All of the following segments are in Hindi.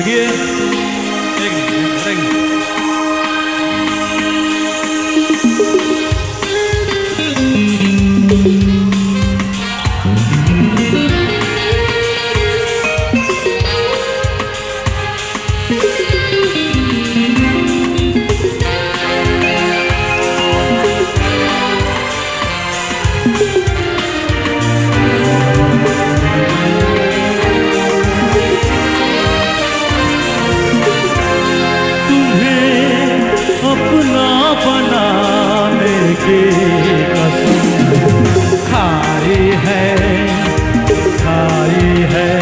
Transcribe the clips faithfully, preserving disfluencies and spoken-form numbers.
लगिए एक मिनट, एक मिनट। अपना बनाने की कसम खाई है, खाई है।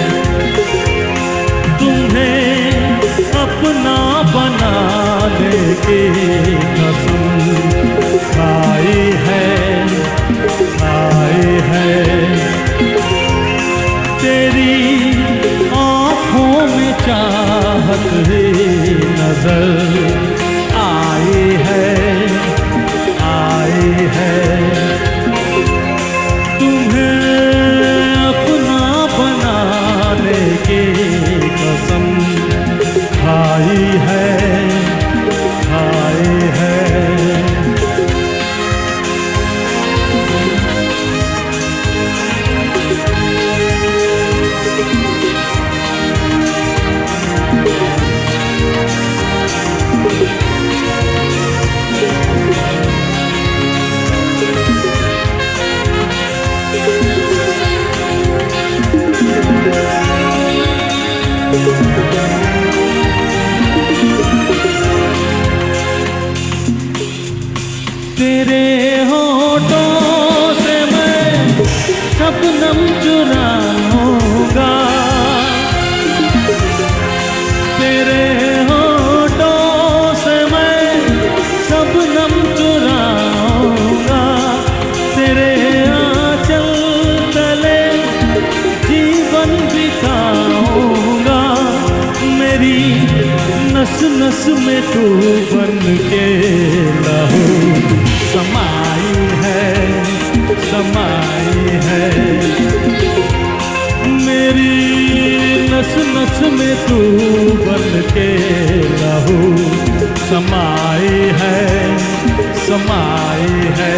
तुम्हें अपना बनाने की कसम खाई है, खाई है। तेरी आँखों में चाहत ही नजर आई है, आई है। तुम्हें अपना बनाने की कसम खाई है, खाई है। तेरे होठों से मैं शबनम चुराऊंगा, तेरे होठों से मैं शबनम चुराऊंगा। तेरे आंचल तले जीवन बिताऊंगा। मेरी नस नस में तू बन के लहू समाई है, समाई है। मेरी नस नस में तू बन के लहू समाई है, समाई है।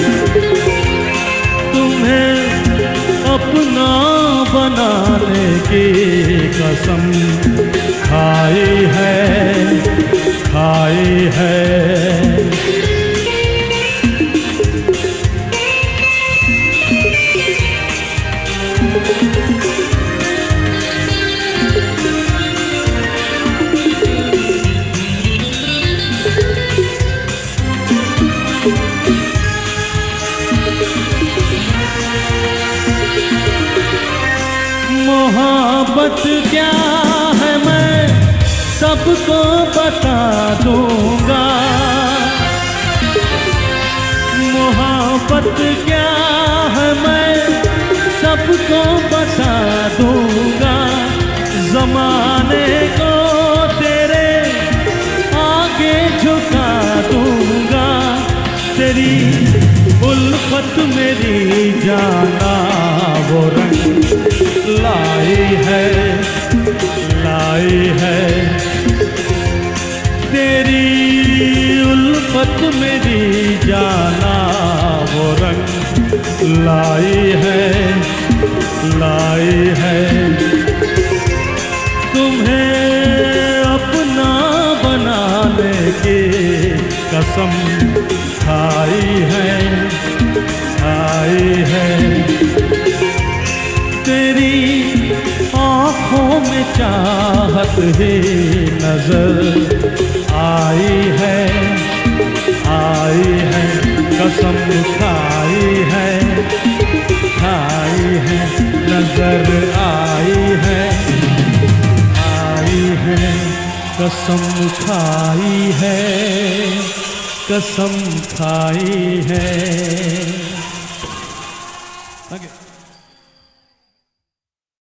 तुम्हें अपना बनाने की कसम खाई है, खाई है। मोहब्बत क्या है मैं सबको बता दूंगा। मोहब्बत क्या है मैं सबको बता दूंगा। ज़माने को तेरे आगे झुका दूंगा। तेरी उल्फत मेरी जाना वो रंग लाई है, लाई है। तेरी उल्फत मेरी जाना वो रंग लाई है, लाई है। तुम्हें अपना बनाने की कसम खाई है, खाई है। तेरी आँखों में चाहत ही नजर आई है, आई है। कसम खाई है, खाई है। नजर आई है, आई है। कसम खाई है, कसम खाई है।